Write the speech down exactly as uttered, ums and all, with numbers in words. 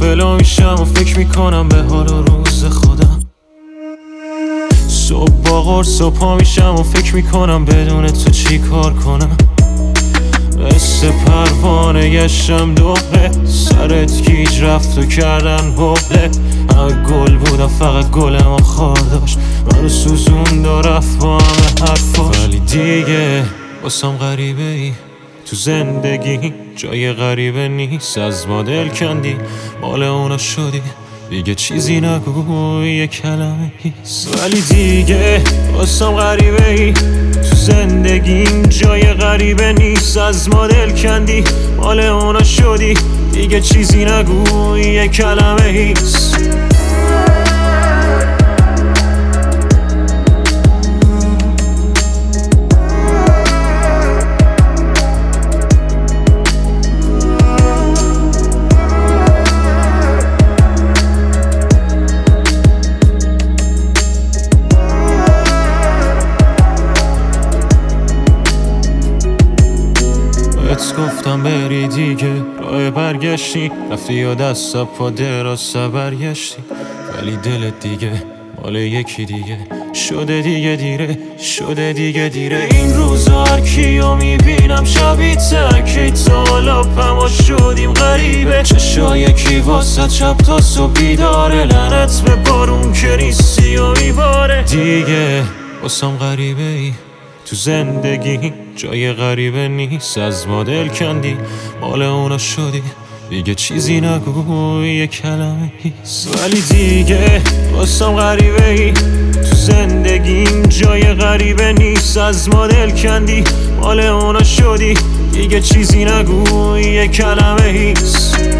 ولو میشم و فکر میکنم به حال و روز خودم. صبح با قرص و پا میشم و فکر میکنم بدون تو چی کار کنم. مثل پروانه گشتم دوره، سرت گیج رفت و کردن بوله. همه گل بودم فقط گل ما خار داشت، منو سوزون و رفت با همه حرفاش. ولی دیگه واسم غریبه ای تو زندگی، جای غریبه نیست. از ما دل کندی مال اونا شدی، دیگه چیزی نگو یه کلمه هیست. ولی دیگه واسم غریبه ای تو زندگیم، جای غریبه نیست. از ما دل کندی مال اونا شدی، دیگه چیزی نگو یه کلمه هیست. گفتم بری دیگه، راه برگشتی رفتی یا دست پا دراز برگشتی. ولی دلت دیگه مال یکی دیگه شده، دیگه دیره شده، دیگه دیره. این روزا هر کیو میبینم شبیه تکی تالا پما شدیم غریبه. چشای کی واسه چپ تا صبح بیداره، لعنت به بارون که نیستی و میباره. دیگه واسم غریبه ای تو زندگی، جای غریبه نیست. از ما دل کندی مال اونا شدی، دیگه چیزی نگو یه کلمه هیست. ولی دیگه واسم غریبه ای تو زندگیم، جای غریبه نیست. از ما دل کندی مال اونا شدی، دیگه چیزی نگو یه کلمه هیست.